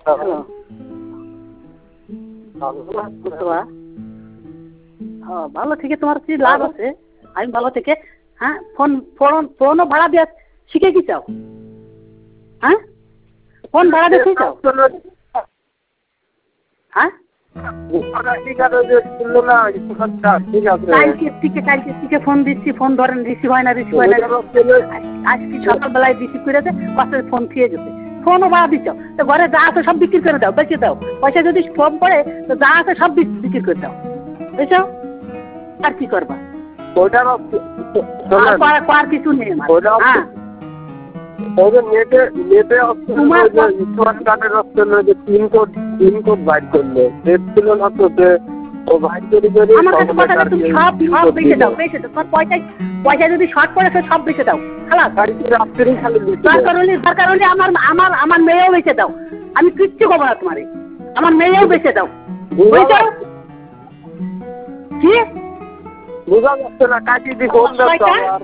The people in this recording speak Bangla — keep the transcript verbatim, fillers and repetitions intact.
হ্যালো হ্যাঁ ভালো থেকে তোমার কি লাভ আছে আমি ভালো থেকে হ্যাঁ ফোন ফোন ফোনও ভাড়া দিয়ে শিখে কি চাও হ্যাঁ ফোন ভাড়া দিয়ে শিখে চাও হ্যাঁ ফোন দিচ্ছি ফোন ধরেন রিসিভ হয় না রিসিভ হয় না আজকে সকালবেলায় রিসিভ করে দেয় পাশে ফোন খেয়ে যেতে ফোনও ভাড়া দিচ্ছ তো ঘরে যা আছে সব বিক্রি করে দাও বেঁচে দাও পয়সা যদি কম পড়ে তো যা আছে সব বিক্রি করে দাও বুঝছো আর কি করবা আর কিছু নেই হ্যাঁ নেটে নেটে স্মার্ট কার্ডের অপশন রয়েছে পিনকোড পিনকোড বাইর করলে নেট ছিল না তো সে ও বাইর করে করে আমার কাছে কথা তুমি সব সব বেঁচে দাও বেঁচে দাও তোমার পয়সা পয়সা যদি শর্ট পড়ে সে সব বেঁচে দাও খালাস রাত্রি খালি দরকার হলে দরকার হলে আমার আমার আমার মেয়েও বেঁচে দাও আমি কিচ্ছু করবো না তোমারে আমার মেয়েও বেঁচে দাও বুঝছো কি বুঝা যাচ্ছে না কাটিয়ে দিয়ে